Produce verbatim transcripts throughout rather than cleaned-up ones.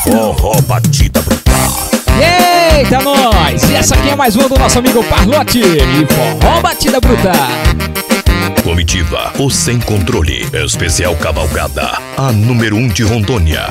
Forró Batida Brutal. Eita, nós! E essa aqui é mais uma do nosso amigo Parlote e Forró Batida Brutal. Comitiva, o Sem Controle, especial cavalgada, a número um de Rondônia.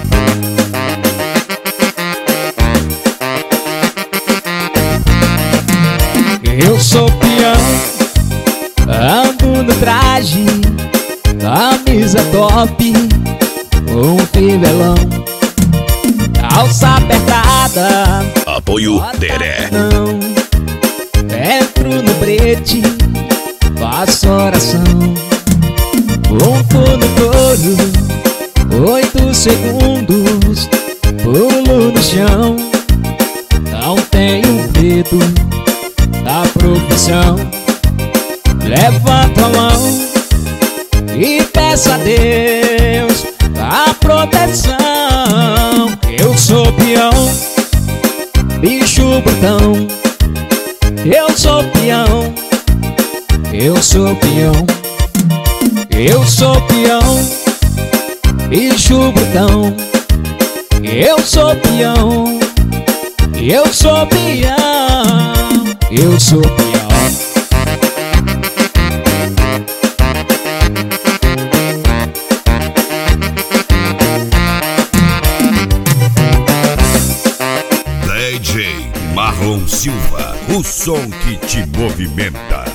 Eu sou peão, ando no traje, camisa top, um fivelão, calça apertada, apoio Deré. Não, entro no brete, faço oração, ponto no couro, oito segundos, pulo no chão, não tenho medo da profissão. Levanta a mão e peça a Deus a proteção. Eu sou peão, bicho brutão. Eu sou peão, eu sou peão. Eu sou peão, bicho brutão. Eu sou peão, eu sou peão. Eu sou peão. D J Marlon Silva, o som que te movimenta.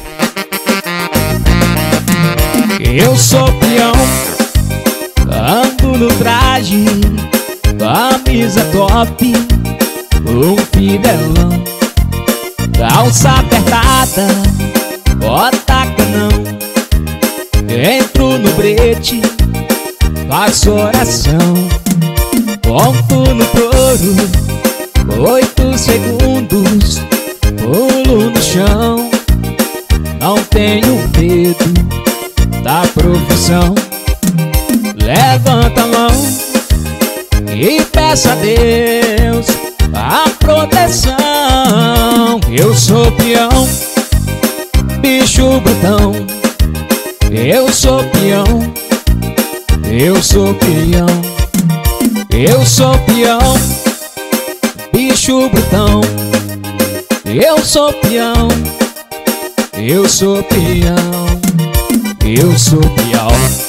Eu sou peão, ando no traje, camisa top, um fivelão, calça apertada, bota canão, entro no brete, faço oração, ponto no touro, oito segundos, pulo no chão, não tenho medo da profissão. Levanta a mão e peça a Deus a proteção. Eu sou peão, bicho brutão. Eu sou peão, eu sou peão. Eu sou peão, bicho brutão. Eu sou peão, eu sou peão. Eu sou peão.